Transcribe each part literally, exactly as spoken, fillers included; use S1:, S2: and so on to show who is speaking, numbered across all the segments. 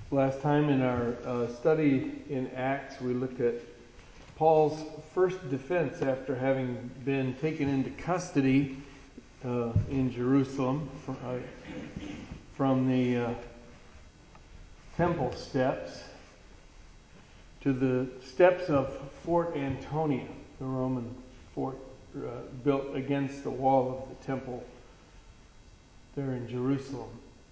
S1: Last time in our uh, study in Acts, we looked at Paul's first defense after having been taken into custody uh, in Jerusalem from, uh, from the uh, temple steps to the steps of Fort Antonia, the Roman fort uh, built against the wall of the temple there in Jerusalem.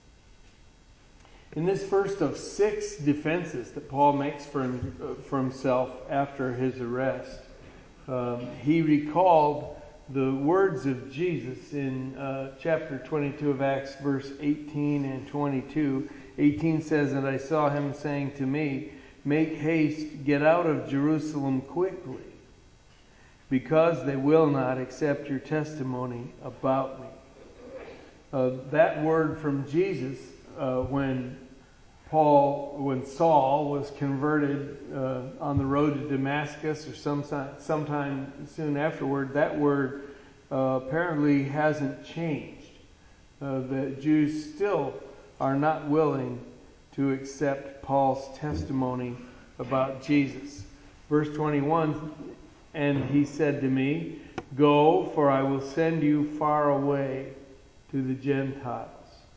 S1: In this first of six defenses that Paul makes for, him, uh, for himself after his arrest, um, he recalled the words of Jesus in uh, chapter twenty-two of Acts, verse eighteen and twenty-two. eighteen says, "And I saw him saying to me, 'Make haste, get out of Jerusalem quickly, because they will not accept your testimony about me.'" Uh, that word from Jesus, uh, when Paul, when Saul was converted uh, on the road to Damascus, or some sometime soon afterward, that word uh, apparently hasn't changed. Uh, the Jews still are not willing to accept Paul's testimony about Jesus. Verse twenty-one, "And he said to me, 'Go, for I will send you far away to the Gentiles.'"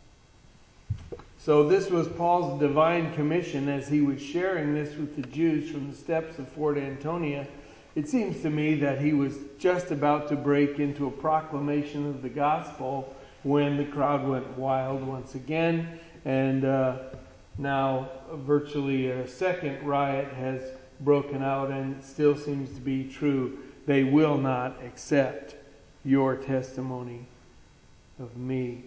S1: So this was Paul's divine commission as he was sharing this with the Jews from the steps of Fort Antonia. It seems to me that he was just about to break into a proclamation of the gospel when the crowd went wild once again, and uh, now virtually a second riot has broken out, and it still seems to be true. They will not accept your testimony of me.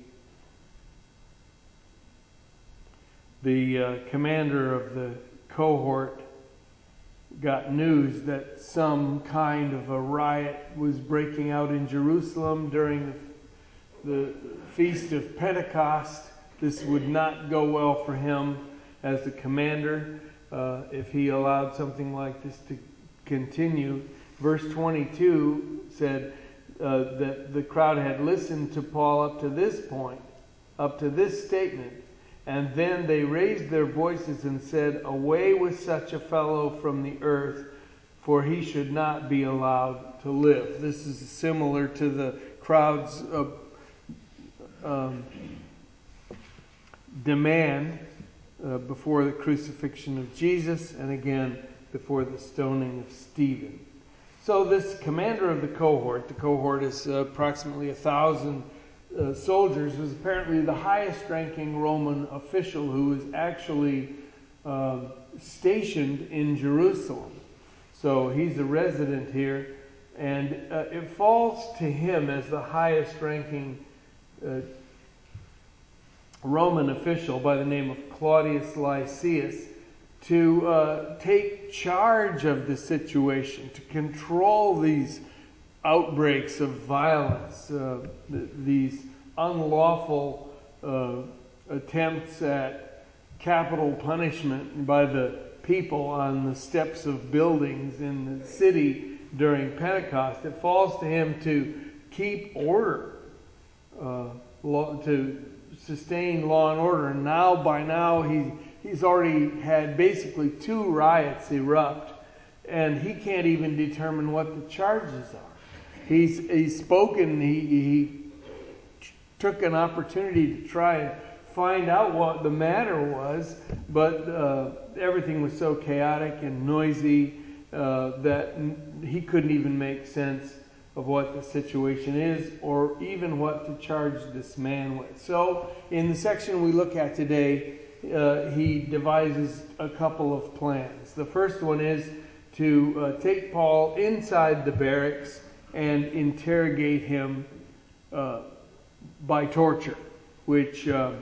S1: The uh, commander of the cohort got news that some kind of a riot was breaking out in Jerusalem during the, the Feast of Pentecost. This would not go well for him as the commander uh, if he allowed something like this to continue. Verse twenty-two said uh, that the crowd had listened to Paul up to this point, up to this statement. "And then they raised their voices and said, 'Away with such a fellow from the earth, for he should not be allowed to live.'" This is similar to the crowd's uh, um, demand uh, before the crucifixion of Jesus, and again before the stoning of Stephen. So this commander of the cohort, the cohort is uh, approximately a thousand Uh, soldiers, was apparently the highest ranking Roman official who was actually uh, stationed in Jerusalem. So he's a resident here, and uh, it falls to him as the highest ranking uh, Roman official by the name of Claudius Lysias to uh, take charge of the situation, to control these outbreaks of violence, uh, th- these unlawful uh, attempts at capital punishment by the people on the steps of buildings in the city during Pentecost. It falls to him to keep order, uh, law, to sustain law and order. And now, by now, he, he's already had basically two riots erupt, and he can't even determine what the charges are. He's, he's spoken, he, he took an opportunity to try and find out what the matter was, but uh, everything was so chaotic and noisy uh, that he couldn't even make sense of what the situation is or even what to charge this man with. So in the section we look at today, uh, he devises a couple of plans. The first one is to uh, take Paul inside the barracks and interrogate him uh, by torture, which uh,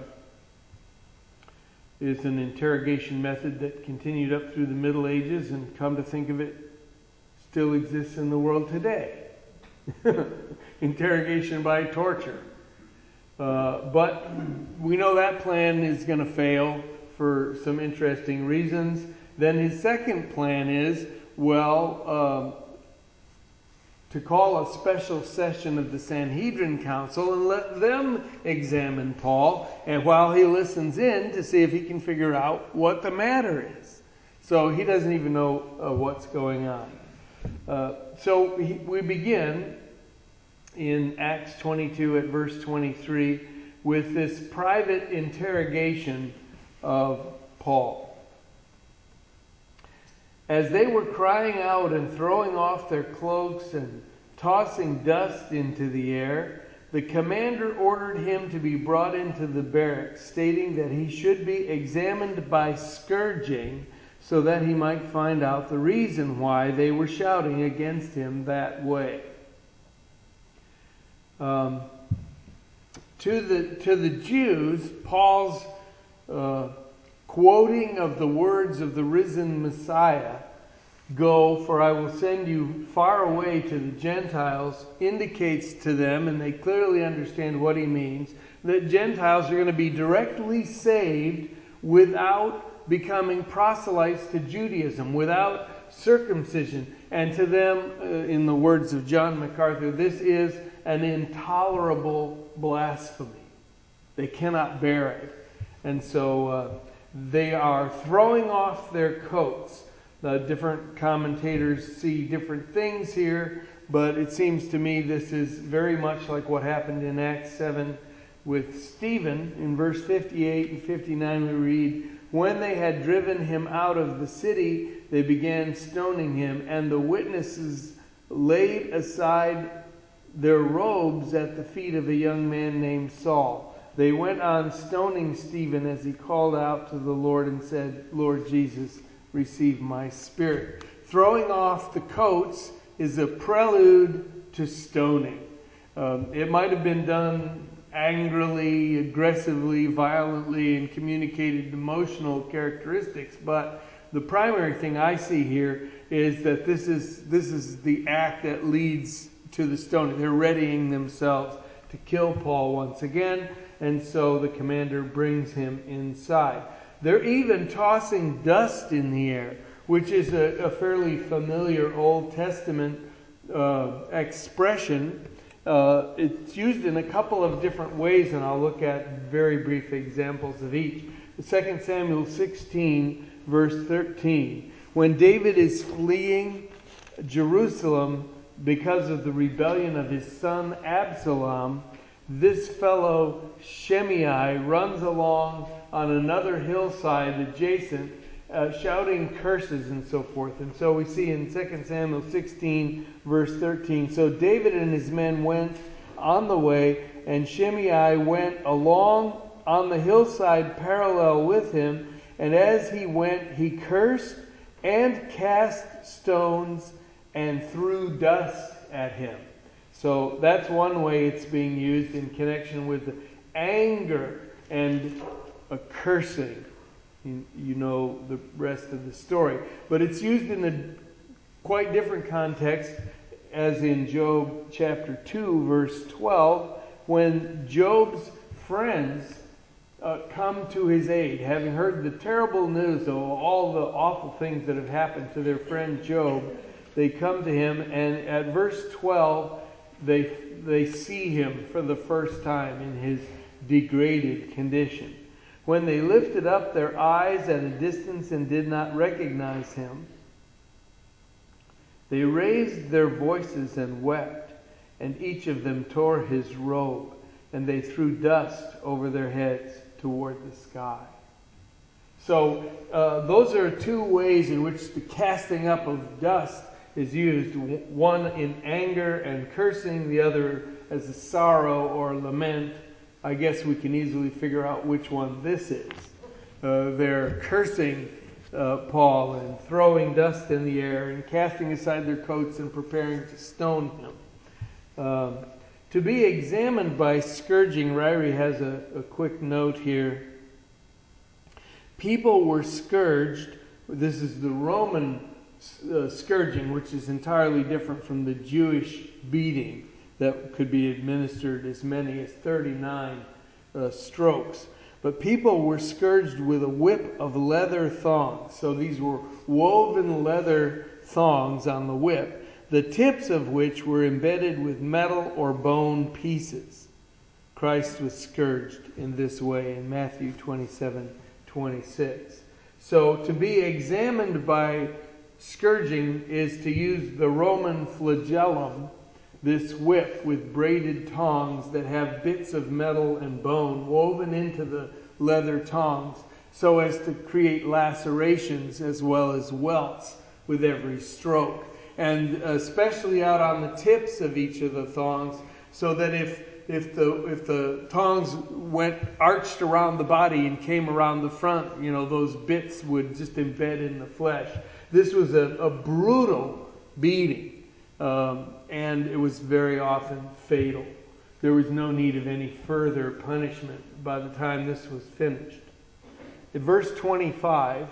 S1: is an interrogation method that continued up through the Middle Ages, and come to think of it, still exists in the world today. Interrogation by torture. Uh, but we know that plan is going to fail for some interesting reasons. Then his second plan is, well, um, to call a special session of the Sanhedrin Council and let them examine Paul, and while he listens in to see if he can figure out what the matter is. So he doesn't even know uh, what's going on. Uh, so he, we begin in Acts twenty-two at verse twenty-three with this private interrogation of Paul. As they were crying out and throwing off their cloaks and tossing dust into the air, the commander ordered him to be brought into the barracks, stating that he should be examined by scourging so that he might find out the reason why they were shouting against him that way. Um, to the to the Jews, Paul's uh, quoting of the words of the risen Messiah, "Go, for I will send you far away to the Gentiles," indicates to them, and they clearly understand what he means, that Gentiles are going to be directly saved without becoming proselytes to Judaism, without circumcision. And to them, uh, in the words of John MacArthur, this is an intolerable blasphemy. They cannot bear it. And so uh, they are throwing off their coats. The different commentators see different things here, but it seems to me this is very much like what happened in Acts seven with Stephen. In verse fifty-eight and fifty-nine we read, "When they had driven him out of the city, they began stoning him, and the witnesses laid aside their robes at the feet of a young man named Saul. They went on stoning Stephen as he called out to the Lord and said, 'Lord Jesus, receive my spirit.'" Throwing off the coats is a prelude to stoning. Um, it might have been done angrily, aggressively, violently, and communicated emotional characteristics, but the primary thing I see here is that this is this is the act that leads to the stoning. They're readying themselves to kill Paul once again, and so the commander brings him inside. They're even tossing dust in the air, which is a, a fairly familiar Old Testament uh, expression. Uh, it's used in a couple of different ways, and I'll look at very brief examples of each. Second Samuel sixteen, verse thirteen. When David is fleeing Jerusalem because of the rebellion of his son Absalom, this fellow Shimei runs along on another hillside adjacent, uh, shouting curses and so forth. And so we see in Second Samuel sixteen, verse thirteen, "So David and his men went on the way, and Shimei went along on the hillside parallel with him, and as he went, he cursed and cast stones and threw dust at him." So that's one way it's being used in connection with the anger and a cursing. You, you know the rest of the story. But it's used in a quite different context, as in Job chapter two, verse twelve, when Job's friends uh, come to his aid, having heard the terrible news of all the awful things that have happened to their friend Job. They come to him, and at verse twelve, they they see him for the first time in his degraded condition. "When they lifted up their eyes at a distance and did not recognize him, they raised their voices and wept, and each of them tore his robe, and they threw dust over their heads toward the sky." So uh, those are two ways in which the casting up of dust is used. One in anger and cursing, the other as a sorrow or lament. I guess we can easily figure out which one this is. Uh, they're cursing uh, Paul and throwing dust in the air and casting aside their coats and preparing to stone him. Um, to be examined by scourging, Ryrie has a, a quick note here. People were scourged. This is the Roman uh, scourging, which is entirely different from the Jewish beating that could be administered as many as thirty-nine uh, strokes. But people were scourged with a whip of leather thongs. So these were woven leather thongs on the whip. the tips of which were embedded with metal or bone pieces. Christ was scourged in this way in Matthew twenty-seven twenty-six. So to be examined by scourging is to use the Roman flagellum, this whip with braided tongs that have bits of metal and bone woven into the leather tongs, so as to create lacerations as well as welts with every stroke. And especially out on the tips of each of the thongs, so that if if the if the tongs went arched around the body and came around the front, you know, those bits would just embed in the flesh. This was a, a brutal beating, um, and it was very often fatal. There was no need of any further punishment by the time this was finished. In verse twenty-five,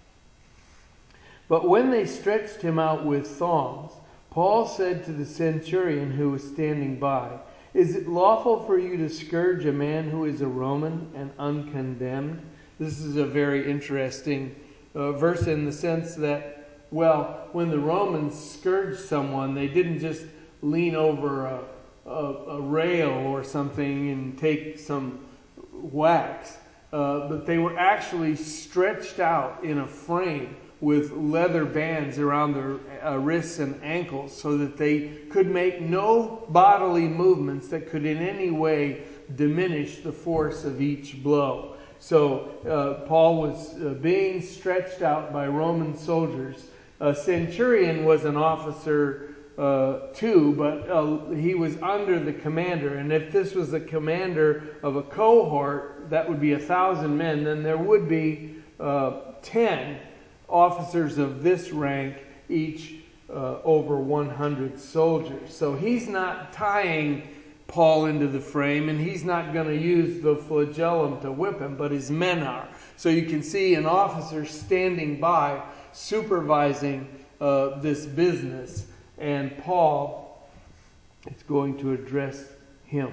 S1: but when they stretched him out with thongs, Paul said to the centurion who was standing by, "Is it lawful for you to scourge a man who is a Roman and uncondemned?" This is a very interesting uh, verse in the sense that, well, when the Romans scourged someone, they didn't just lean over a, a, a rail or something and take some whacks, uh, but they were actually stretched out in a frame with leather bands around their uh, wrists and ankles so that they could make no bodily movements that could in any way diminish the force of each blow. So uh, Paul was uh, being stretched out by Roman soldiers. A centurion was an officer uh, too, but uh, he was under the commander. And if this was the commander of a cohort, that would be a thousand men, then there would be uh, ten officers of this rank, each uh, over one hundred soldiers. So he's not tying Paul into the frame, and he's not going to use the flagellum to whip him, but his men are. So you can see an officer standing by supervising uh, this business, and Paul is going to address him.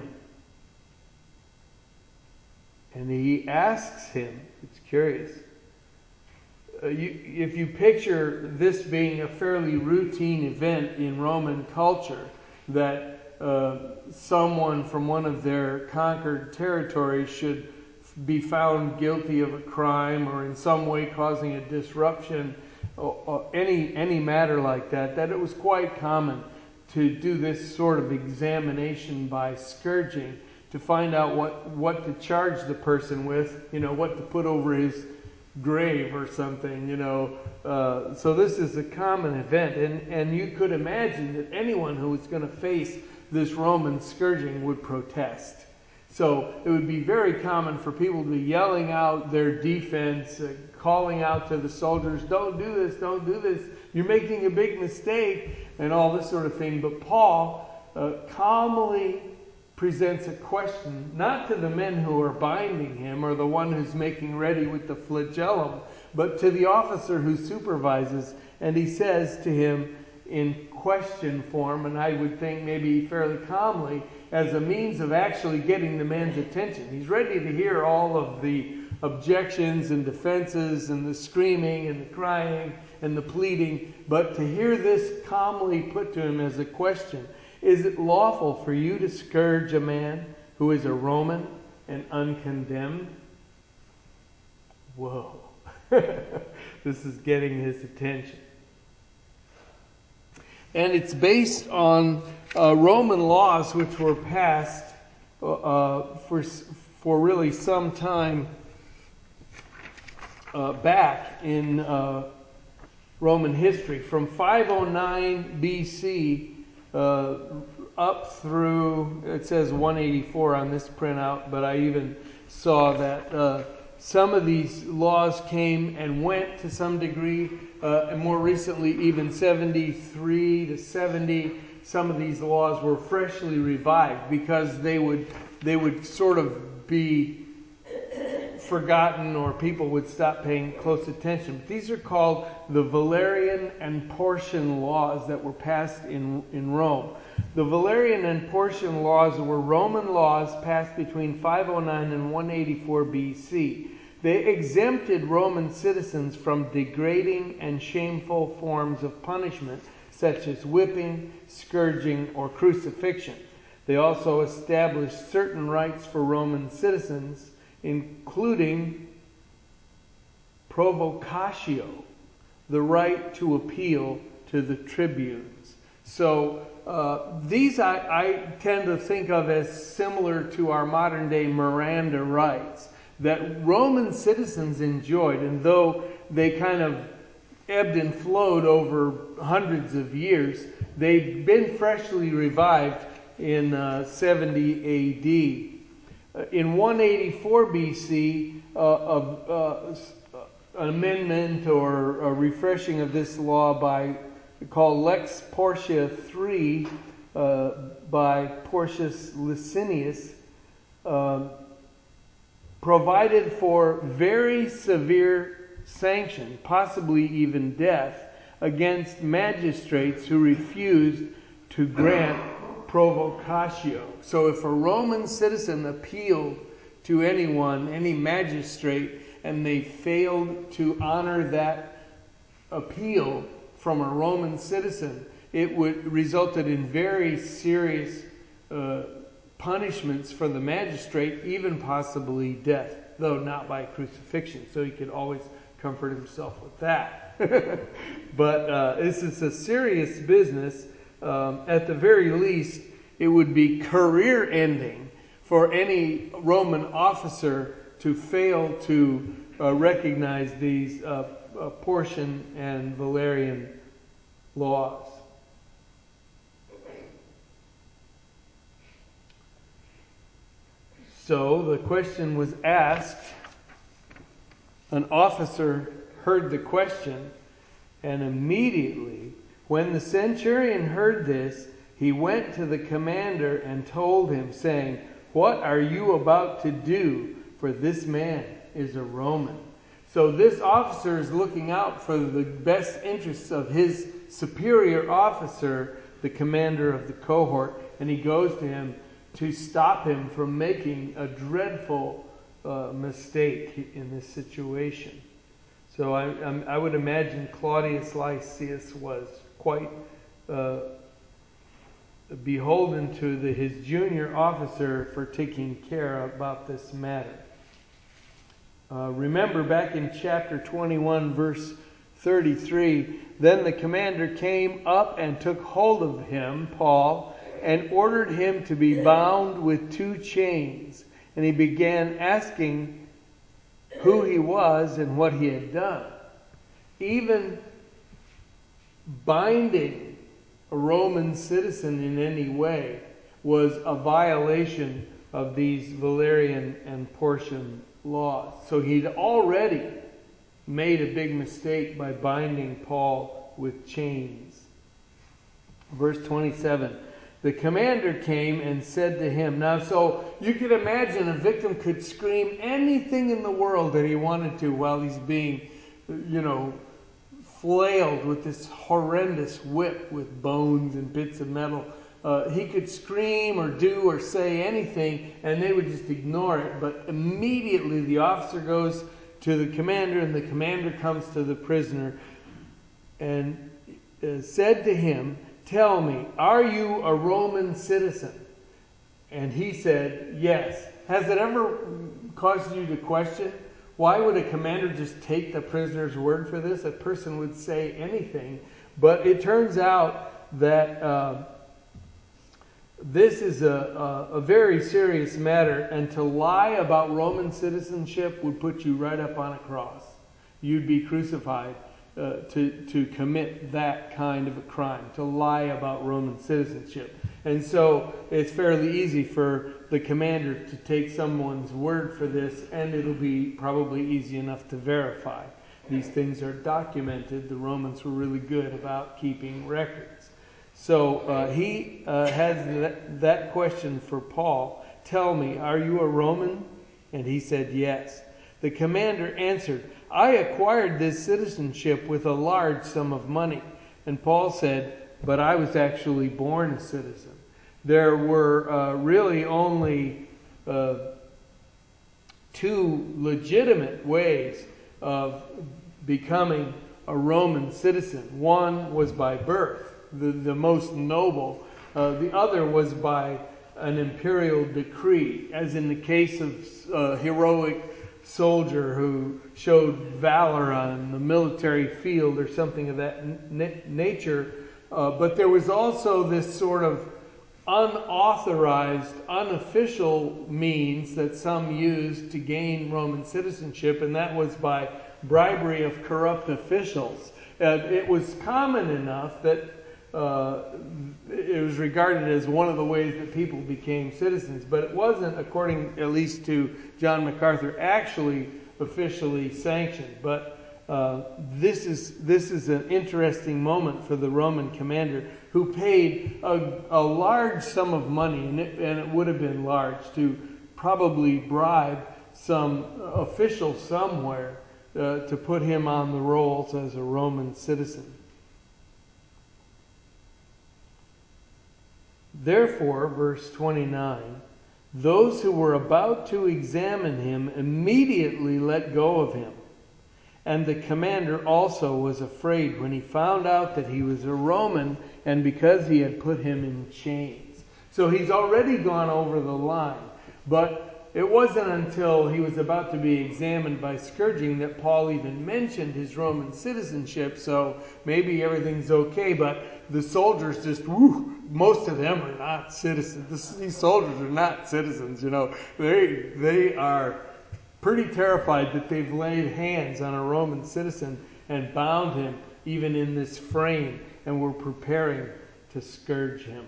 S1: And he asks him, it's curious, Uh, you, if you picture this being a fairly routine event in Roman culture, that uh, someone from one of their conquered territories should be found guilty of a crime or in some way causing a disruption, or, or any any matter like that, that it was quite common to do this sort of examination by scourging to find out what, what to charge the person with, you know, what to put over his grave or something, you know. Uh, so this is a common event, and, and you could imagine that anyone who was going to face this Roman scourging would protest. So it would be very common for people to be yelling out their defense, uh, calling out to the soldiers, "Don't do this, don't do this, you're making a big mistake," and all this sort of thing. But Paul uh, calmly presents a question, not to the men who are binding him or the one who's making ready with the flagellum, but to the officer who supervises. And he says to him in question form, and I would think maybe fairly calmly, as a means of actually getting the man's attention. He's ready to hear all of the objections and defenses and the screaming and the crying and the pleading, but to hear this calmly put to him as a question: is it lawful for you to scourge a man who is a Roman and uncondemned? Whoa. This is getting his attention. And it's based on uh, Roman laws which were passed uh, for, for really some time uh, back in uh, Roman history. From five oh nine B C Uh, up through, it says one eighty-four on this printout, but I even saw that uh, some of these laws came and went to some degree, uh, and more recently even seventy-three to seventy, some of these laws were freshly revived because they would they would sort of be forgotten or people would stop paying close attention. But these are called the Valerian and Porcian laws that were passed in, in Rome. The Valerian and Porcian laws were Roman laws passed between five oh nine and one eighty-four B C. They exempted Roman citizens from degrading and shameful forms of punishment, such as whipping, scourging, or crucifixion. They also established certain rights for Roman citizens, including provocatio, the right to appeal to the tribunes. So uh, these I, I tend to think of as similar to our modern day Miranda rights that Roman citizens enjoyed, and though they kind of ebbed and flowed over hundreds of years, they've been freshly revived in uh, seventy A D. Uh, in one eighty-four B C, uh, of, uh, an amendment or a refreshing of this law by called Lex Portia three uh, by Porcius Licinius uh, provided for very severe sanction, possibly even death, against magistrates who refused to grant provocatio. So if a Roman citizen appealed to anyone, any magistrate, and they failed to honor that appeal from a Roman citizen, it would resulted in very serious uh, punishments for the magistrate, even possibly death, though not by crucifixion. So he could always comfort himself with that. But uh, this is a serious business. Um, at the very least, it would be career-ending for any Roman officer to fail to uh, recognize these uh, uh, Porcian and Valerian laws. So the question was asked. An officer heard the question, and immediately, when the centurion heard this, he went to the commander and told him, saying, "What are you about to do? For this man is a Roman." So this officer is looking out for the best interests of his superior officer, the commander of the cohort, and he goes to him to stop him from making a dreadful uh, mistake in this situation. So I, I, I would imagine Claudius Lysias was quite uh, beholden to the, his junior officer for taking care about this matter. Uh, remember back in chapter twenty-one, verse thirty-three, then the commander came up and took hold of him, Paul, and ordered him to be bound with two chains. And he began asking who he was and what he had done. Even binding a Roman citizen in any way was a violation of these Valerian and Porcian laws. So he'd already made a big mistake by binding Paul with chains. Verse twenty-seven, the commander came and said to him, now so you could imagine a victim could scream anything in the world that he wanted to while he's being, you know, flailed with this horrendous whip with bones and bits of metal. Uh, he could scream or do or say anything, and they would just ignore it. But immediately the officer goes to the commander, and the commander comes to the prisoner and uh, said to him, tell me, are you a Roman citizen? And he said, yes. Has it ever caused you to question, why would a commander just take the prisoner's word for this? A person would say anything. But it turns out that uh, this is a, a, a very serious matter, and to lie about Roman citizenship would put you right up on a cross. You'd be crucified uh, to, to commit that kind of a crime, to lie about Roman citizenship. And so it's fairly easy for the commander to take someone's word for this, and it'll be probably easy enough to verify. These things are documented. The Romans were really good about keeping records. So uh, he uh, has that, that question for Paul. Tell me, are you a Roman? And he said, yes. The commander answered, I acquired this citizenship with a large sum of money. And Paul said, but I was actually born a citizen. There were uh, really only uh, two legitimate ways of becoming a Roman citizen. One was by birth. the, the most noble. Uh, the other was by an imperial decree, as in the case of a heroic soldier who showed valor on the military field or something of that n- nature. Uh, but there was also this sort of unauthorized, unofficial means that some used to gain Roman citizenship, and that was by bribery of corrupt officials. Uh, it was common enough that uh, it was regarded as one of the ways that people became citizens, but it wasn't, according at least to John MacArthur, actually officially sanctioned. But uh, this is this is an interesting moment for the Roman commander, who paid a, a large sum of money, and it, and it would have been large, to probably bribe some official somewhere uh, to put him on the rolls as a Roman citizen. Therefore, verse twenty-nine, those who were about to examine him immediately let go of him. And the commander also was afraid when he found out that he was a Roman, and because he had put him in chains. So he's already gone over the line. But it wasn't until he was about to be examined by scourging that Paul even mentioned his Roman citizenship. So maybe everything's okay, but the soldiers just, whoo, most of them are not citizens. This, these soldiers are not citizens, you know. They, they are pretty terrified that they've laid hands on a Roman citizen and bound him even in this frame, and were preparing to scourge him.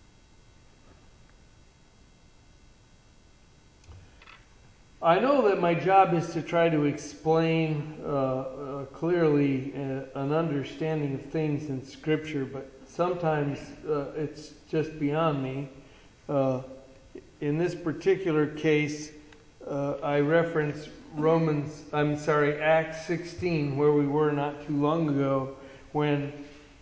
S1: I know that my job is to try to explain uh, uh, clearly uh, an understanding of things in Scripture, but sometimes uh, it's just beyond me. Uh, in this particular case, uh, I reference Romans, I'm sorry, Acts sixteen, where we were not too long ago, when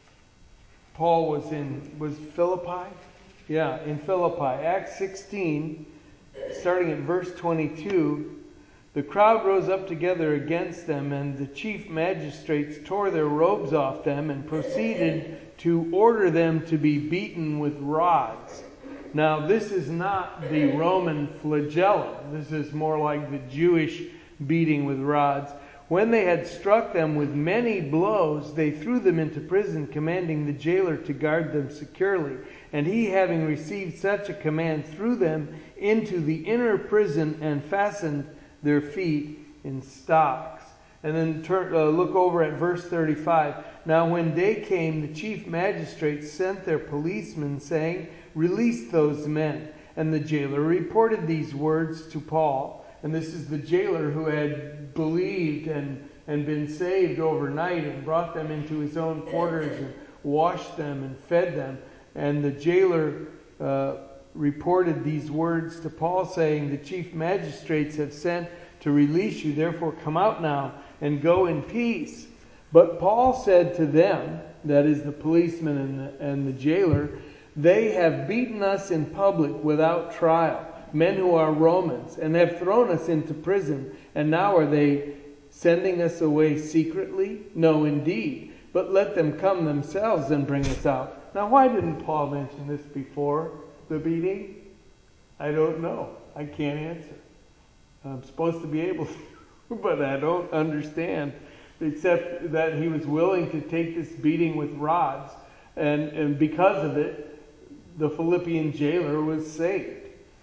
S1: Paul was in, was Philippi? Yeah, in Philippi. Acts sixteen, starting at verse twenty-two, the crowd rose up together against them, and the chief magistrates tore their robes off them and proceeded to order them to be beaten with rods. Now, this is not the Roman flagellum. This is more like the Jewish beating with rods. When they had struck them with many blows, they threw them into prison, commanding the jailer to guard them securely. And he, having received such a command, threw them into the inner prison and fastened their feet in stocks. And then turn, uh, look over at verse thirty-five. Now when day came, the chief magistrates sent their policemen, saying, "Release those men." And the jailer reported these words to Paul. And this is the jailer who had believed and, and been saved overnight, and brought them into his own quarters and washed them and fed them. And the jailer uh, reported these words to Paul, saying, "The chief magistrates have sent to release you. Therefore come out now and go in peace." But Paul said to them, that is the policeman and the, and the jailer, "They have beaten us in public without trial, men who are Romans, and have thrown us into prison. And now are they sending us away secretly? No, indeed. But let them come themselves and bring us out." Now, why didn't Paul mention this before the beating? I don't know. I can't answer. I'm supposed to be able to, but I don't understand. Except that he was willing to take this beating with rods. And, and because of it, the Philippian jailer was saved.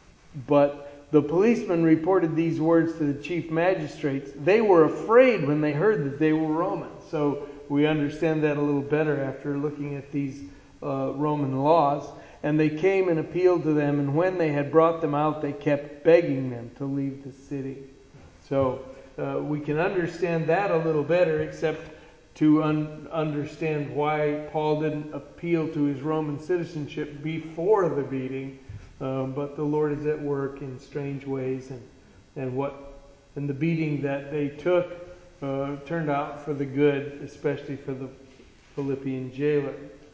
S1: But the policeman reported these words to the chief magistrates. They were afraid when they heard that they were Romans. So we understand that a little better after looking at these uh, Roman laws. And they came and appealed to them, and when they had brought them out, they kept begging them to leave the city. So uh, we can understand that a little better, except to un- understand why Paul didn't appeal to his Roman citizenship before the beating. Um, but the Lord is at work in strange ways, and and what and the beating that they took uh, turned out for the good, especially for the Philippian jailer.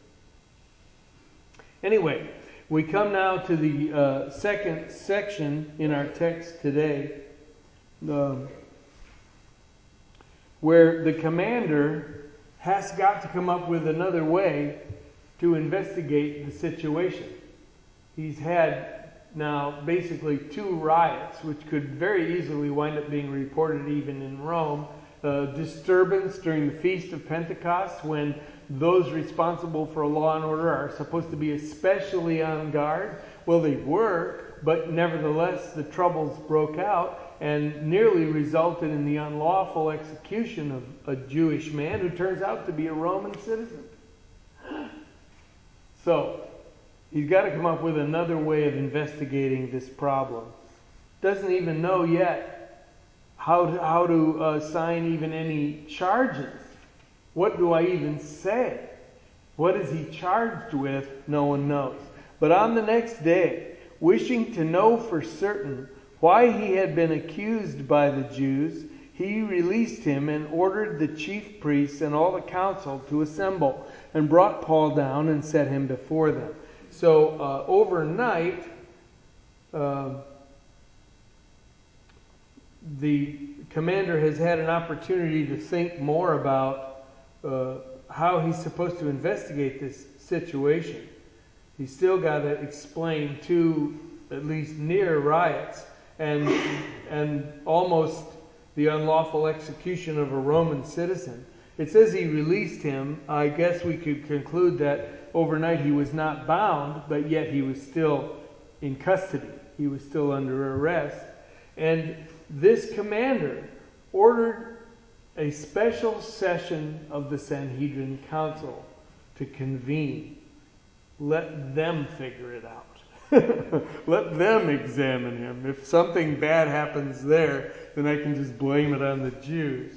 S1: Anyway, we come now to the uh, second section in our text today, um, where the commander has got to come up with another way to investigate the situation. He's had now basically two riots, which could very easily wind up being reported even in Rome. Uh, disturbance during the Feast of Pentecost, when those responsible for law and order are supposed to be especially on guard. Well, they were, but nevertheless the troubles broke out and nearly resulted in the unlawful execution of a Jewish man who turns out to be a Roman citizen. So, he's got to come up with another way of investigating this problem. Doesn't even know yet how to, how to uh, sign even any charges. What do I even say? What is he charged with? No one knows. But on the next day, wishing to know for certain why he had been accused by the Jews, he released him and ordered the chief priests and all the council to assemble, and brought Paul down and set him before them. So uh, overnight, uh, the commander has had an opportunity to think more about uh, how he's supposed to investigate this situation. He's still got to explain two, at least near riots, and and almost the unlawful execution of a Roman citizen. It says he released him. I guess we could conclude that overnight he was not bound, but yet he was still in custody. He was still under arrest. And this commander ordered a special session of the Sanhedrin Council to convene. Let them figure it out. Let them examine him. If something bad happens there, then I can just blame it on the Jews.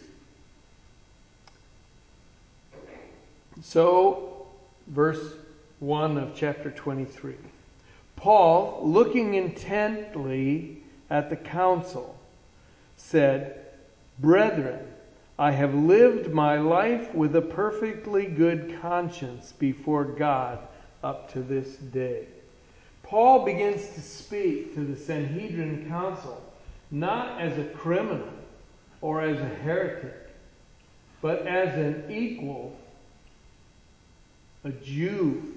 S1: So, verse one of chapter twenty-three. Paul, looking intently at the council, said, "Brethren, I have lived my life with a perfectly good conscience before God up to this day." Paul begins to speak to the Sanhedrin Council not as a criminal or as a heretic, but as an equal, a Jew,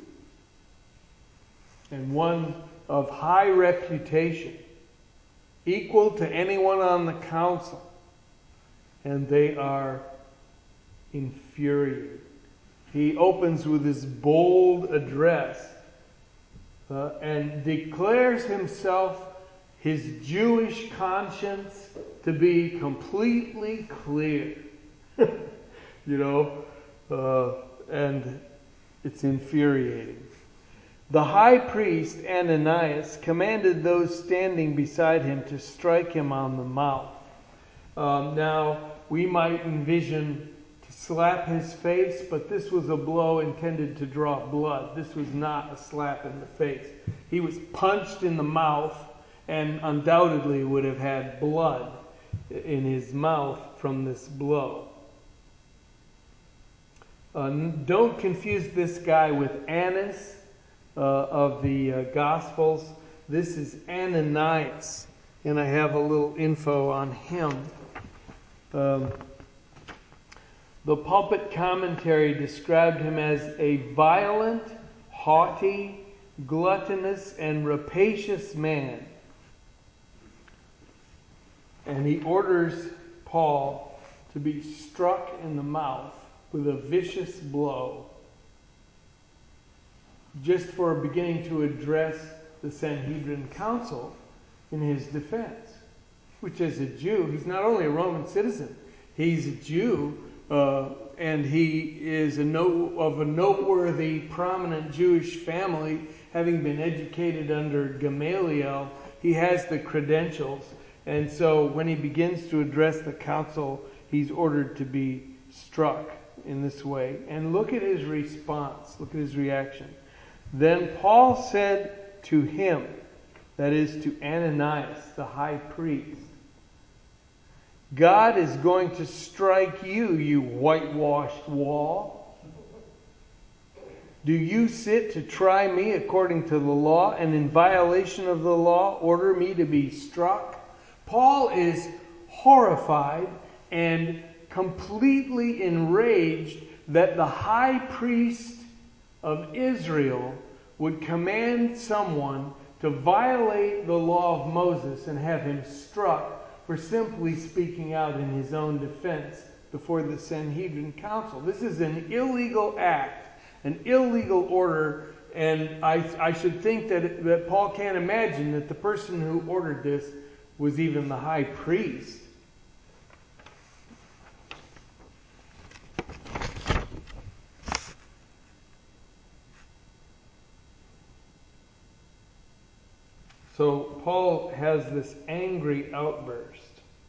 S1: and one of high reputation, equal to anyone on the council. And they are infuriated. He opens with this bold address uh, and declares himself, his Jewish conscience, to be completely clear. you know, uh, and it's infuriating. The high priest, Ananias, commanded those standing beside him to strike him on the mouth. Um, now, we might envision to slap his face, but this was a blow intended to draw blood. This was not a slap in the face. He was punched in the mouth and undoubtedly would have had blood in his mouth from this blow. Uh, don't confuse this guy with Annas uh, of the uh, Gospels. This is Ananias, and I have a little info on him. Um, the pulpit commentary described him as a violent, haughty, gluttonous, and rapacious man. And he orders Paul to be struck in the mouth with a vicious blow, just for beginning to address the Sanhedrin Council in his defense. Which, as a Jew, he's not only a Roman citizen, he's a Jew, uh, and he is a no, of a noteworthy, prominent Jewish family, having been educated under Gamaliel. He has the credentials, and so when he begins to address the council, he's ordered to be struck in this way. And look at his response. Look at his reaction. Then Paul said to him, that is to Ananias, the high priest, "God is going to strike you, you whitewashed wall. Do you sit to try me according to the law, and in violation of the law order me to be struck?" Paul is horrified and completely enraged that the high priest of Israel would command someone to violate the law of Moses and have him struck for simply speaking out in his own defense before the Sanhedrin council. This is an illegal act, an illegal order, and I, I should think that, that Paul can't imagine that the person who ordered this was even the high priest. So Paul has this angry outburst,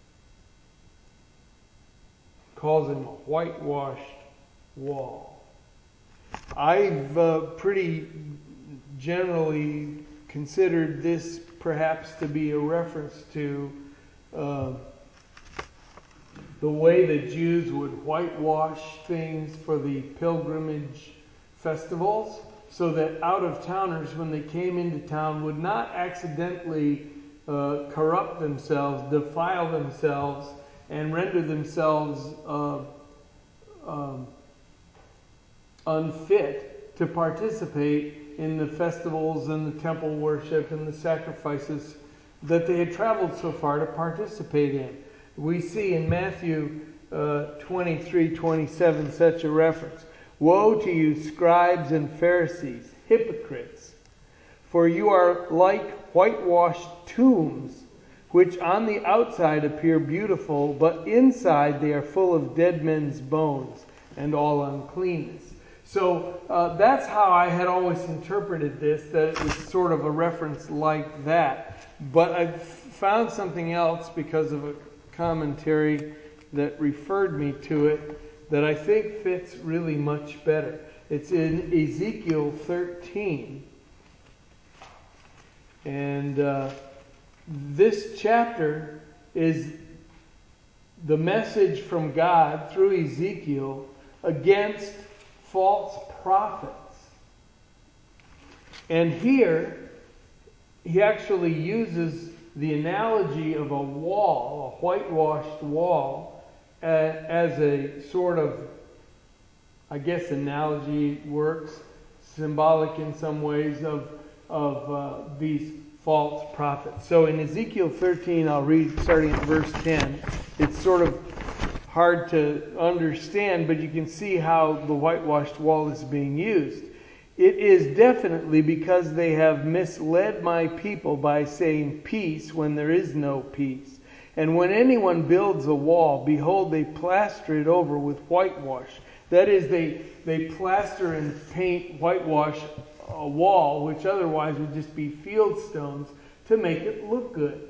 S1: calls him a whitewashed wall. I've uh, pretty generally considered this perhaps to be a reference to uh, the way that Jews would whitewash things for the pilgrimage festivals, so that out-of-towners, when they came into town, would not accidentally uh, corrupt themselves, defile themselves, and render themselves uh, um, unfit to participate in the festivals and the temple worship and the sacrifices that they had traveled so far to participate in. We see in Matthew uh, twenty-three twenty-seven such a reference. Woe to you, scribes and Pharisees, hypocrites! For you are like whitewashed tombs, which on the outside appear beautiful, but inside they are full of dead men's bones and all uncleanness. So uh, that's how I had always interpreted this, that it was sort of a reference like that. But I found something else because of a commentary that referred me to it that I think fits really much better. It's in Ezekiel thirteen. And uh, this chapter is the message from God through Ezekiel against false prophets. And here, he actually uses the analogy of a wall, a whitewashed wall, uh, as a sort of, I guess analogy works, symbolic in some ways of, of uh, these false prophets. So in Ezekiel thirteen, I'll read starting at verse ten. It's sort of hard to understand, but you can see how the whitewashed wall is being used. It is definitely because they have misled my people by saying peace when there is no peace. And when anyone builds a wall, behold, they plaster it over with whitewash. That is, they, they plaster and paint whitewash a wall, which otherwise would just be field stones, to make it look good.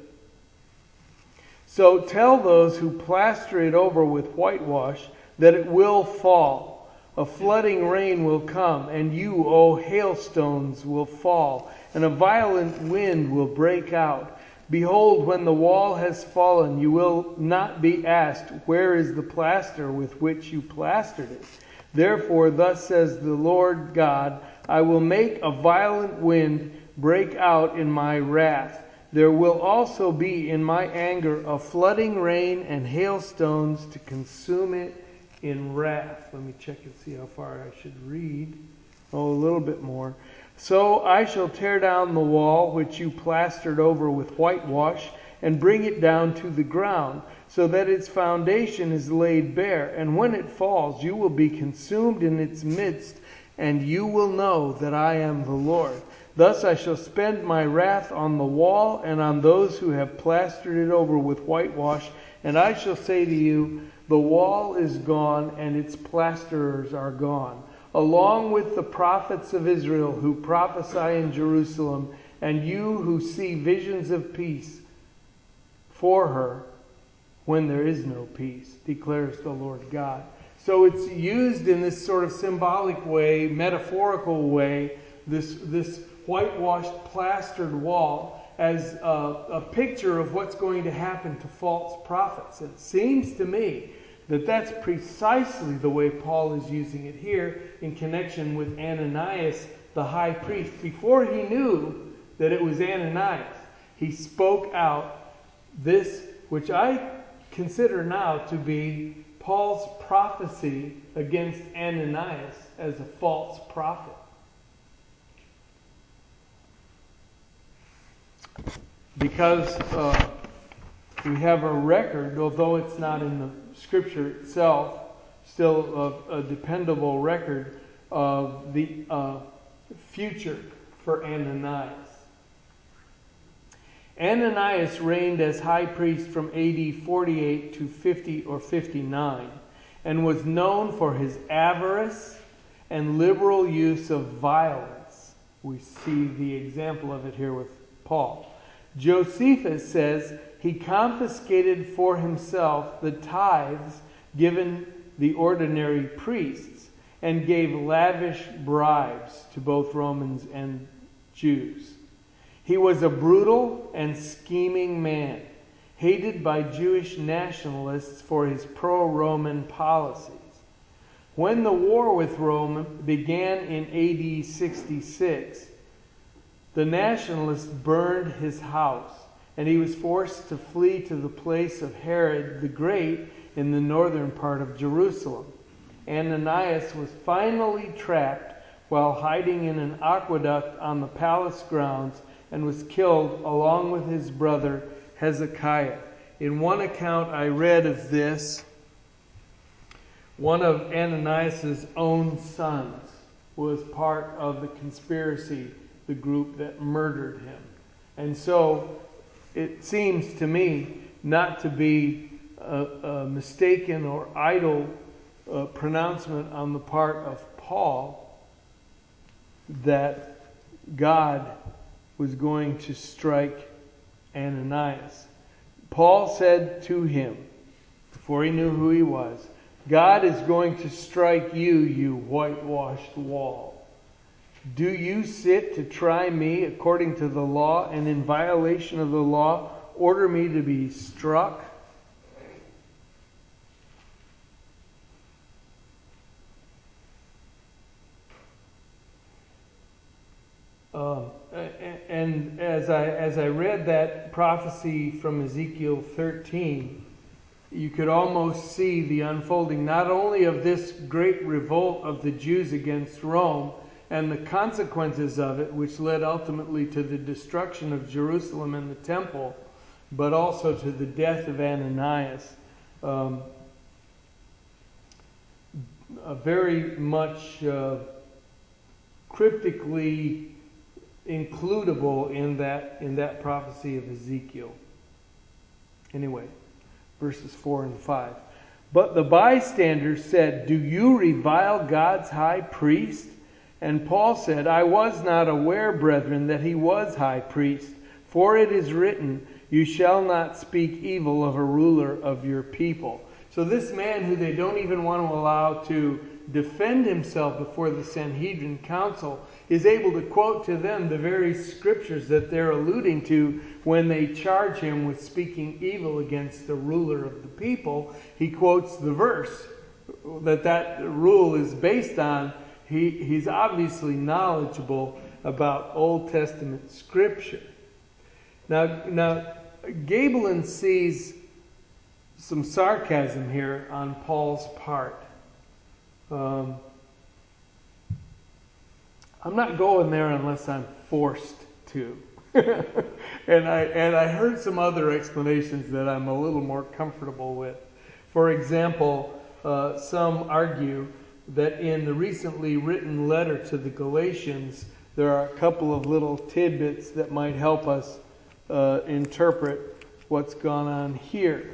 S1: So tell those who plaster it over with whitewash that it will fall. A flooding rain will come, and you, O hailstones, will fall, and a violent wind will break out. Behold, when the wall has fallen, you will not be asked, where is the plaster with which you plastered it? Therefore, thus says the Lord God, I will make a violent wind break out in my wrath. There will also be in my anger a flooding rain and hailstones to consume it in wrath. Let me check and see how far I should read. Oh, a little bit more. So I shall tear down the wall which you plastered over with whitewash, and bring it down to the ground, so that its foundation is laid bare. And when it falls, you will be consumed in its midst, and you will know that I am the Lord. Thus I shall spend my wrath on the wall and on those who have plastered it over with whitewash, and I shall say to you, the wall is gone, and its plasterers are gone, along with the prophets of Israel who prophesy in Jerusalem, and you who see visions of peace for her when there is no peace, declares the Lord God. So it's used in this sort of symbolic way, metaphorical way, this, this whitewashed, plastered wall as a, a picture of what's going to happen to false prophets. It seems to me that that's precisely the way Paul is using it here in connection with Ananias, the high priest. Before he knew that it was Ananias, he spoke out this, which I consider now to be Paul's prophecy against Ananias as a false prophet. because uh, we have a record, although it's not in the Scripture itself, still a, a dependable record of the uh, future for Ananias. Ananias reigned as high priest from A D forty-eight to fifty or fifty-nine, and was known for his avarice and liberal use of violence. We see the example of it here with Paul. Josephus says he confiscated for himself the tithes given the ordinary priests and gave lavish bribes to both Romans and Jews. He was a brutal and scheming man, hated by Jewish nationalists for his pro-Roman policies. When the war with Rome began in A D sixty-six, the nationalists burned his house, and he was forced to flee to the place of Herod the Great in the northern part of Jerusalem. Ananias was finally trapped while hiding in an aqueduct on the palace grounds and was killed along with his brother Hezekiah. In one account I read of this, one of Ananias' own sons was part of the conspiracy, the group that murdered him. And so it seems to me not to be a, a mistaken or idle uh, pronouncement on the part of Paul that God was going to strike Ananias. Paul said to him, before he knew who he was, God is going to strike you, you whitewashed wall. Do you sit to try me according to the law, and in violation of the law order me to be struck? Um, and as I as I read that prophecy from Ezekiel thirteen, you could almost see the unfolding not only of this great revolt of the Jews against Rome and the consequences of it, which led ultimately to the destruction of Jerusalem and the temple, but also to the death of Ananias. Um, a very much uh, cryptically includable in that in that prophecy of Ezekiel. Anyway, verses four and five. But the bystanders said, "Do you revile God's high priest?" And Paul said, "I was not aware, brethren, that he was high priest. For it is written, you shall not speak evil of a ruler of your people." So this man who they don't even want to allow to defend himself before the Sanhedrin council is able to quote to them the very scriptures that they're alluding to when they charge him with speaking evil against the ruler of the people. He quotes the verse that that rule is based on. He, he's obviously knowledgeable about Old Testament scripture. Now, now Gaebelin sees some sarcasm here on Paul's part. Um, I'm not going there unless I'm forced to. and I and I heard some other explanations that I'm a little more comfortable with. For example, uh, some argue that in the recently written letter to the Galatians, there are a couple of little tidbits that might help us uh, interpret what's gone on here.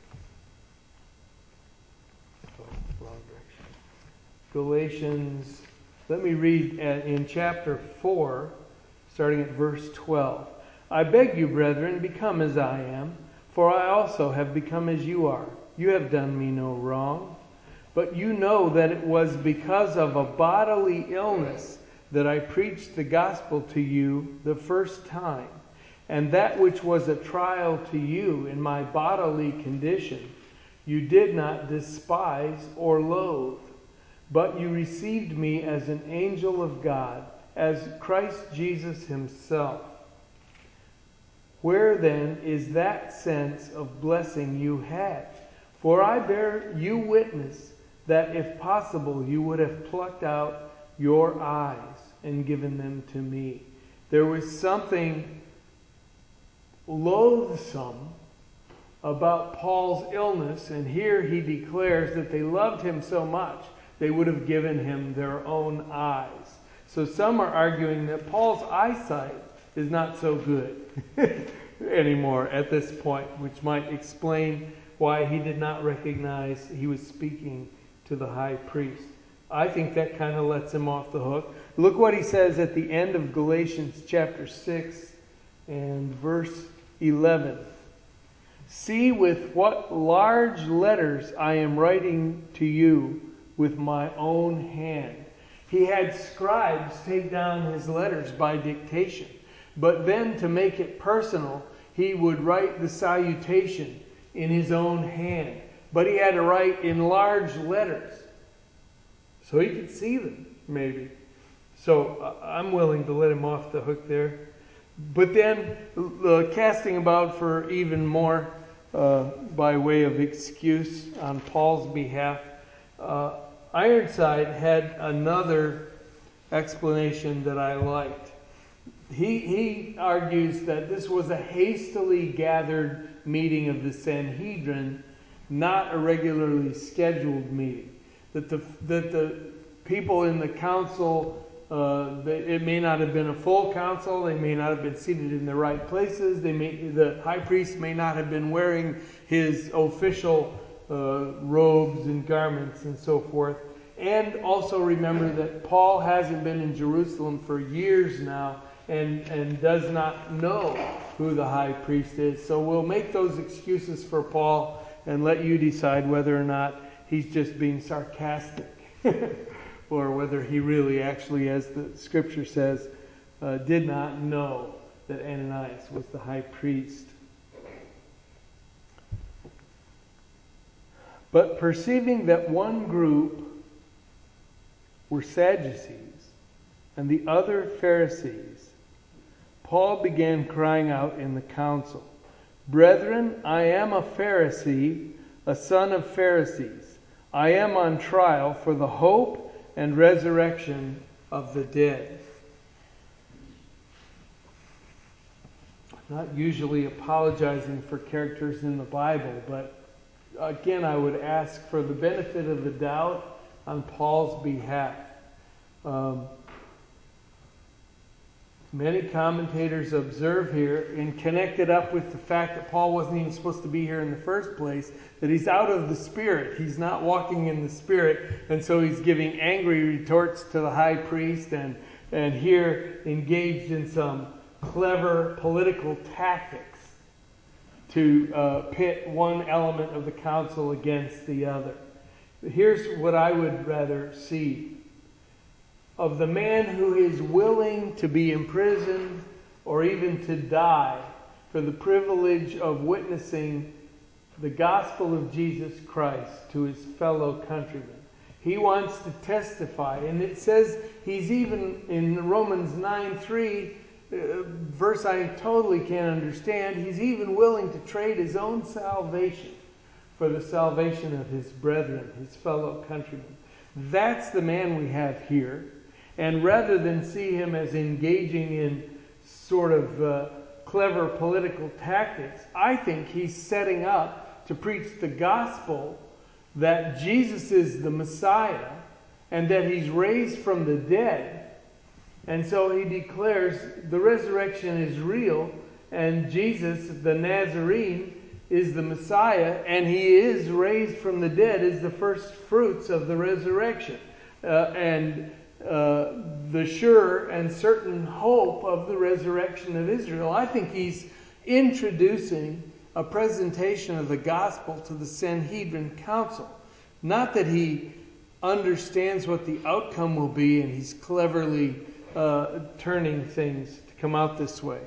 S1: Galatians, let me read in chapter four, starting at verse twelve. "I beg you, brethren, become as I am, for I also have become as you are. You have done me no wrong. But you know that it was because of a bodily illness that I preached the gospel to you the first time. And that which was a trial to you in my bodily condition, you did not despise or loathe. But you received me as an angel of God, as Christ Jesus himself. Where then is that sense of blessing you had? For I bear you witness that if possible you would have plucked out your eyes and given them to me." There was something loathsome about Paul's illness, and here he declares that they loved him so much they would have given him their own eyes. So some are arguing that Paul's eyesight is not so good anymore at this point, which might explain why he did not recognize he was speaking to the high priest. I think that kind of lets him off the hook. Look what he says at the end of Galatians chapter six and verse eleven. See with what large letters I am writing to you with my own hand. He had scribes take down his letters by dictation. But then to make it personal, he would write the salutation in his own hand. But he had to write in large letters so he could see them, maybe. So I'm willing to let him off the hook there. But then, uh, casting about for even more uh, by way of excuse on Paul's behalf, uh, Ironside had another explanation that I liked. He, he argues that this was a hastily gathered meeting of the Sanhedrin, not a regularly scheduled meeting. That the, that the people in the council, uh, they, it may not have been a full council, they may not have been seated in the right places, they may, the high priest may not have been wearing his official uh, robes and garments and so forth. And also remember that Paul hasn't been in Jerusalem for years now, and, and does not know who the high priest is. So we'll make those excuses for Paul and let you decide whether or not he's just being sarcastic or whether he really actually, as the scripture says, uh, did not know that Ananias was the high priest. But perceiving that one group were Sadducees and the other Pharisees, Paul began crying out in the council, Brethren, I am a Pharisee, a son of Pharisees. I am on trial for the hope and resurrection of the dead. I'm not usually apologizing for characters in the Bible, but again, I would ask for the benefit of the doubt on Paul's behalf. Um, Many commentators observe here and connect it up with the fact that Paul wasn't even supposed to be here in the first place, that he's out of the Spirit. He's not walking in the Spirit, and so he's giving angry retorts to the high priest and, and here engaged in some clever political tactics to uh, pit one element of the council against the other. Here's what I would rather see. Of the man who is willing to be imprisoned or even to die for the privilege of witnessing the gospel of Jesus Christ to his fellow countrymen. He wants to testify. And it says he's even in Romans nine three, uh, verse I totally can't understand, he's even willing to trade his own salvation for the salvation of his brethren, his fellow countrymen. That's the man we have here. And rather than see him as engaging in sort of uh, clever political tactics, I think he's setting up to preach the gospel that Jesus is the Messiah and that he's raised from the dead. And so he declares the resurrection is real and Jesus, the Nazarene, is the Messiah and he is raised from the dead as the first fruits of the resurrection. Uh, and Uh, the sure and certain hope of the resurrection of Israel. I think he's introducing a presentation of the gospel to the Sanhedrin council. Not that he understands what the outcome will be and he's cleverly uh, turning things to come out this way.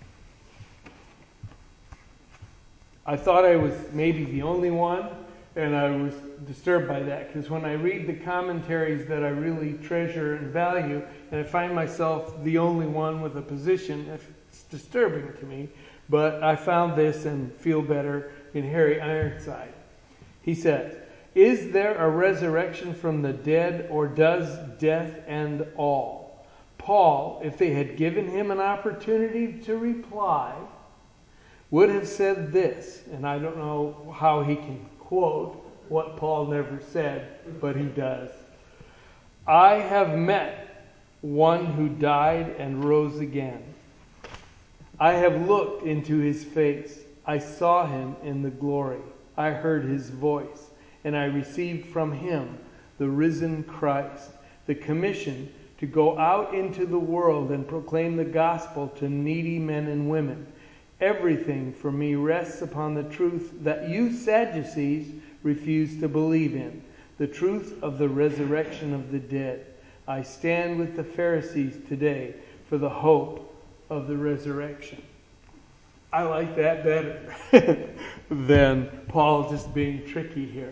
S1: I thought I was maybe the only one, and I was disturbed by that, because when I read the commentaries that I really treasure and value, and I find myself the only one with a position, it's disturbing to me. But I found this and feel better in Harry Ironside. He says, Is there a resurrection from the dead, or does death end all? Paul, if they had given him an opportunity to reply, would have said this, and I don't know how he can quote what Paul never said, but he does. I have met one who died and rose again. I have looked into his face. I saw him in the glory. I heard his voice, and I received from him the risen Christ, the commission to go out into the world and proclaim the gospel to needy men and women. Everything for me rests upon the truth that you Sadducees refuse to believe in, the truth of the resurrection of the dead. I stand with the Pharisees today for the hope of the resurrection. I like that better than Paul just being tricky here.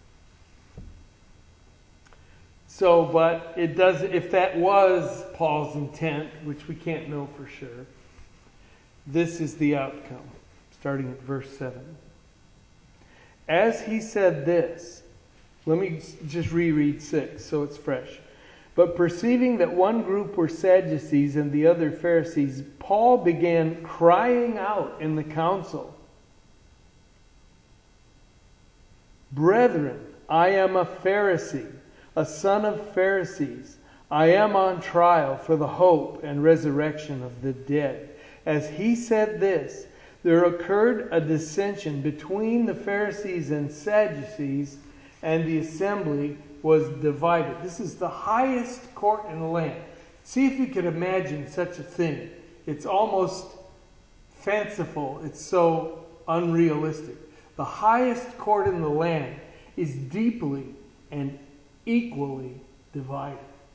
S1: So, but it does, if that was Paul's intent, which we can't know for sure, this is the outcome, starting at verse seven. As he said this, let me just reread six so it's fresh. But perceiving that one group were Sadducees and the other Pharisees, Paul began crying out in the council, Brethren, I am a Pharisee, a son of Pharisees. I am on trial for the hope and resurrection of the dead. As he said this, there occurred a dissension between the Pharisees and Sadducees, and the assembly was divided. This is the highest court in the land. See if you could imagine such a thing. It's almost fanciful. It's so unrealistic. The highest court in the land is deeply and equally divided.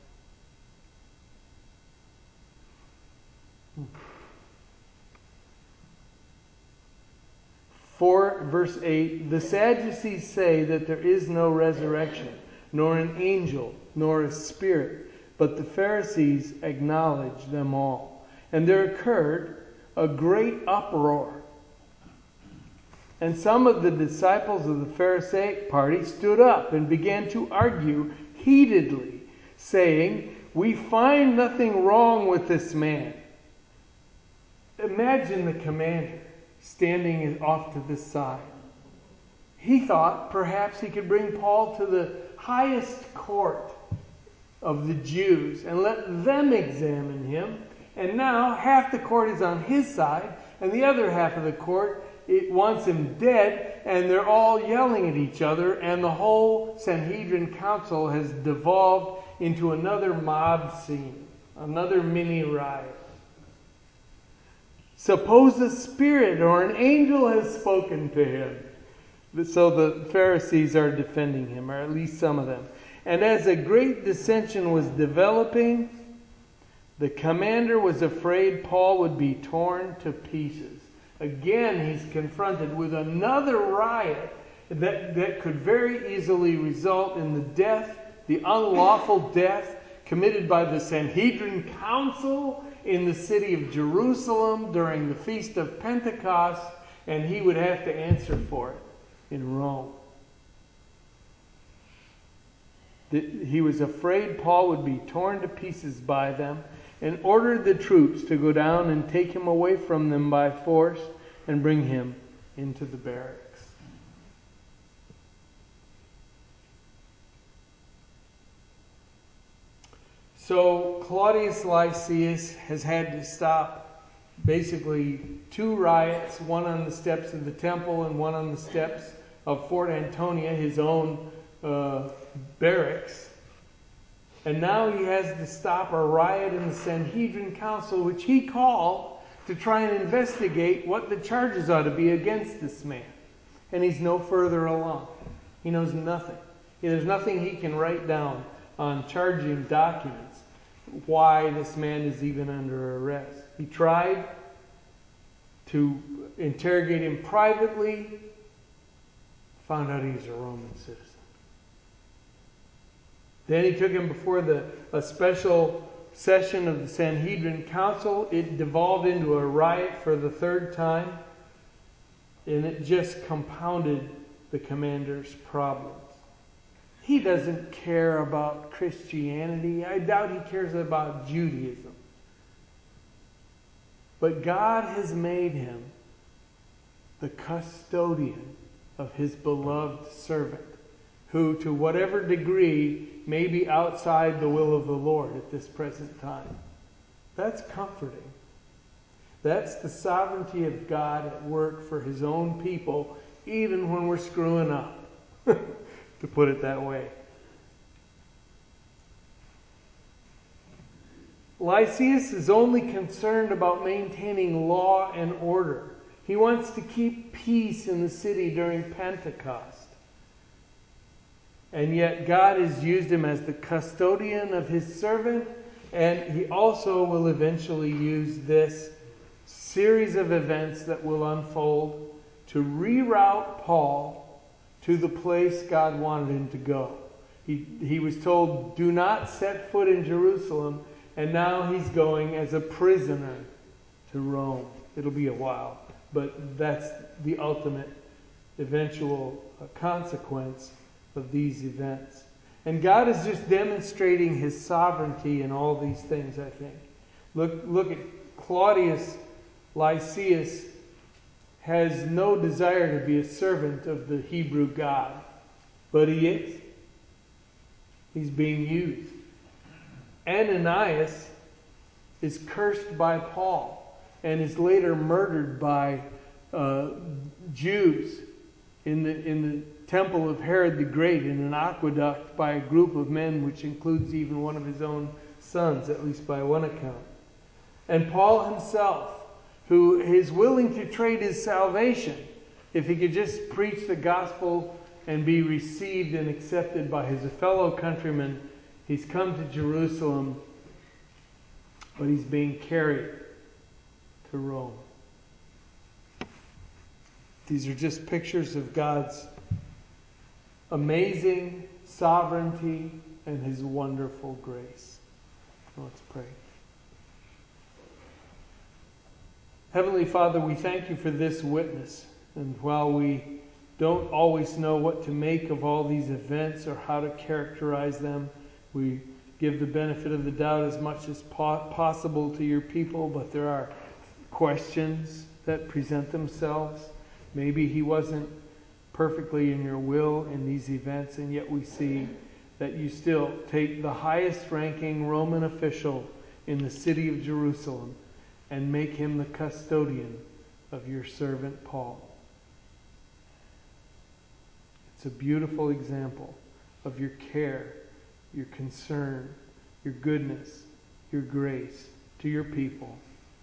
S1: For verse eight, the Sadducees say that there is no resurrection, nor an angel, nor a spirit, but the Pharisees acknowledge them all. And there occurred a great uproar. And some of the disciples of the Pharisaic party stood up and began to argue heatedly, saying, We find nothing wrong with this man. Imagine the commander standing off to this side. He thought perhaps he could bring Paul to the highest court of the Jews and let them examine him. And now half the court is on his side, and the other half of the court it wants him dead, and they're all yelling at each other, and the whole Sanhedrin council has devolved into another mob scene, another mini riot. Suppose a spirit or an angel has spoken to him. So the Pharisees are defending him, or at least some of them. And as a great dissension was developing, the commander was afraid Paul would be torn to pieces. Again, he's confronted with another riot that, that could very easily result in the death, the unlawful death committed by the Sanhedrin Council in the city of Jerusalem during the Feast of Pentecost, and he would have to answer for it in Rome. He was afraid Paul would be torn to pieces by them, and ordered the troops to go down and take him away from them by force and bring him into the barracks. So Claudius Lysias has had to stop basically two riots, one on the steps of the temple and one on the steps of Fort Antonia, his own uh, barracks. And now he has to stop a riot in the Sanhedrin Council, which he called to try and investigate what the charges ought to be against this man. And he's no further along. He knows nothing. There's nothing he can write down on charging documents why this man is even under arrest. He tried to interrogate him privately, found out he's a Roman citizen. Then he took him before the a special session of the Sanhedrin Council. It devolved into a riot for the third time, and it just compounded the commander's problems. He doesn't care about Christianity. I doubt he cares about Judaism. But God has made him the custodian of his beloved servant, who to whatever degree may be outside the will of the Lord at this present time. That's comforting. That's the sovereignty of God at work for his own people, even when we're screwing up, to put it that way. Lysias is only concerned about maintaining law and order. He wants to keep peace in the city during Pentecost. And yet God has used him as the custodian of his servant, and he also will eventually use this series of events that will unfold to reroute Paul to the place God wanted him to go. He, he was told, do not set foot in Jerusalem, and now he's going as a prisoner to Rome. It'll be a while, but that's the ultimate eventual consequence of these events. And God is just demonstrating his sovereignty in all these things, I think. Look, look at Claudius Lysias has no desire to be a servant of the Hebrew God, but he is. He's being used. Ananias is cursed by Paul and is later murdered by uh, Jews in the in the temple of Herod the Great, in an aqueduct by a group of men, which includes even one of his own sons, at least by one account. And Paul himself, who is willing to trade his salvation if he could just preach the gospel and be received and accepted by his fellow countrymen. He's come to Jerusalem, but he's being carried to Rome. These are just pictures of God's amazing sovereignty and his wonderful grace. Let's pray. Heavenly Father, we thank you for this witness. And while we don't always know what to make of all these events or how to characterize them, we give the benefit of the doubt as much as po- possible to your people, but there are questions that present themselves. Maybe he wasn't perfectly in your will in these events, and yet we see that you still take the highest ranking Roman official in the city of Jerusalem and make him the custodian of your servant Paul. It's a beautiful example of your care, your concern, your goodness, your grace to your people.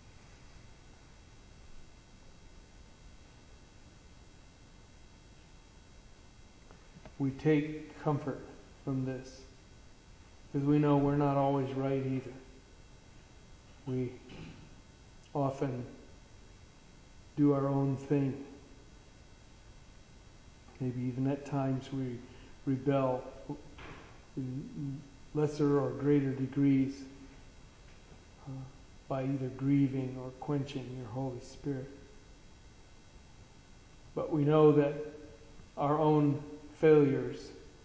S1: We take comfort from this because we know we're not always right either. We often do our own thing. Maybe even at times we rebel in lesser or greater degrees uh, by either grieving or quenching your Holy Spirit. But we know that our own failures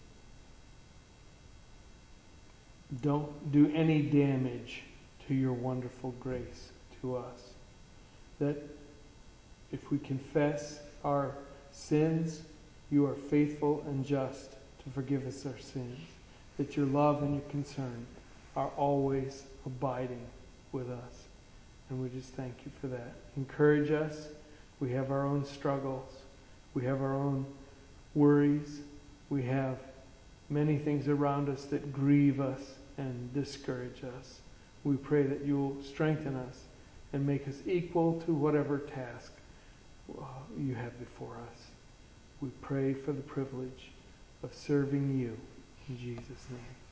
S1: don't do any damage to your wonderful grace to us. That if we confess our sins, you are faithful and just to forgive us our sins. That your love and your concern are always abiding with us. And we just thank you for that. Encourage us. We have our own struggles. We have our own worries. We have many things around us that grieve us and discourage us. We pray that you'll strengthen us and make us equal to whatever task you have before us. We pray for the privilege of serving you. In Jesus' name.